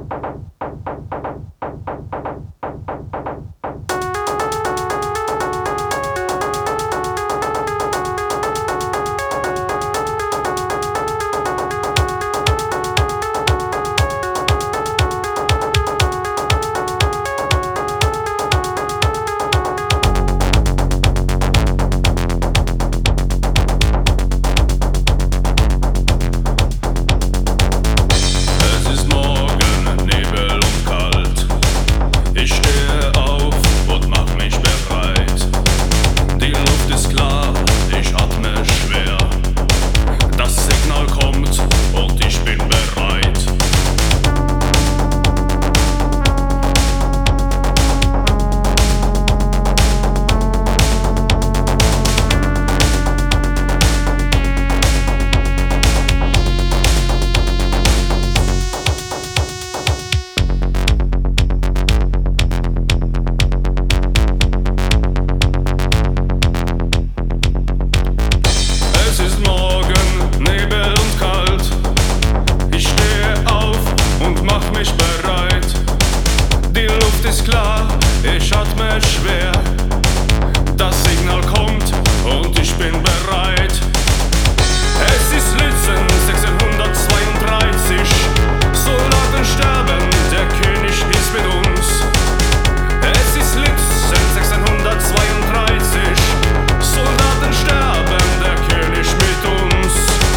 Ich atme schwer, das Signal kommt und ich bin bereit. Es ist Lützen 1632, Soldaten sterben, der König ist mit uns. Es ist Lützen 1632, Soldaten sterben, der König mit uns.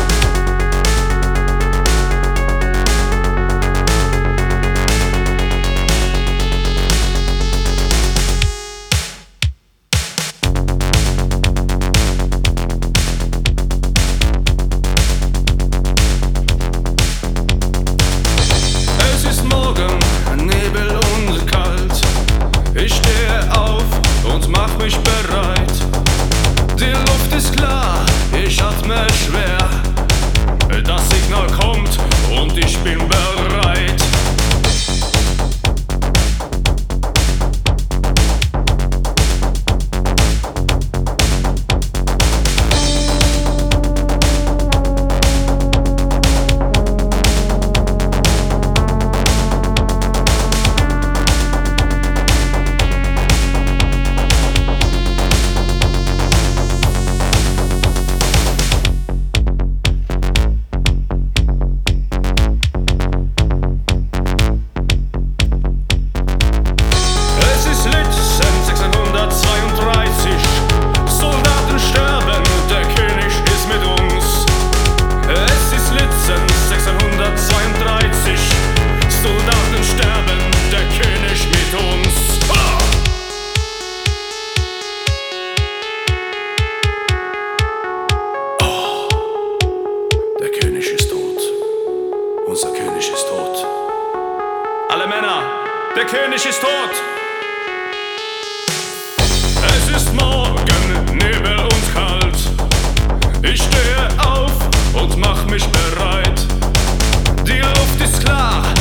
Ich stehe auf und mach mich bereit. Die Luft ist klar, ich atme schwer. Das Signal kommt und ich bin bereit. Soldaten sterben, der König ist mit uns. Es ist Lützen 1632, Soldaten sterben, der König mit uns. Oh, der König ist tot. Unser König ist tot. Alle Männer, der König ist tot. Es ist morgen, Nebel und kalt. Ich stehe auf und mach mich bereit. Die Luft ist klar,